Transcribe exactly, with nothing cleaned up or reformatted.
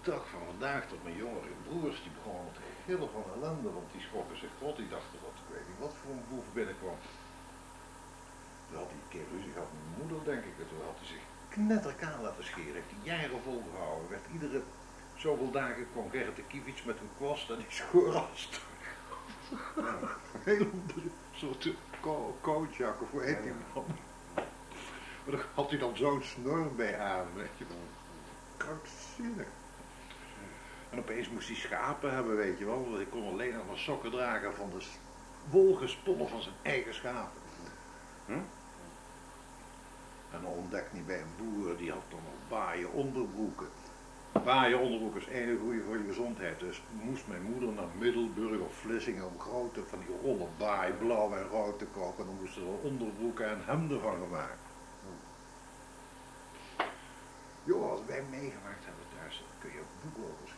dag van vandaag tot mijn jongere broers, die begonnen te gillen van ellende, want die schrokken zich rot. Die dachten dat ik weet niet wat voor een boef binnenkwam. Toen had hij een keer ruzie gehad met mijn moeder, denk ik, en toen had hij zich knetterkaal laten scheren. Heeft hij jaren volgehouden. Werd iedere zoveel dagen kwam Gerrit de Kievits met een kwast en die schoor als een hele soort kootjak of hoe heet die man. Maar dan had hij dan zo'n snor bij aan, weet je wel. Krankzinnig. En opeens moest hij schapen hebben, weet je wel. Want hij kon alleen nog maar sokken dragen van de wolgesponnen van zijn eigen schapen. Hm? En dan ontdekte hij bij een boer, die had dan nog baaien onderbroeken. Baaien onderbroeken is één goede voor je gezondheid. Dus moest mijn moeder naar Middelburg of Vlissingen om grote van die rollen baai, blauw en rood te kopen. En dan moesten er onderbroeken en hemden van gemaakt. Joh, als wij meegemaakt hebben thuis, dan kun je boeken over schrijven.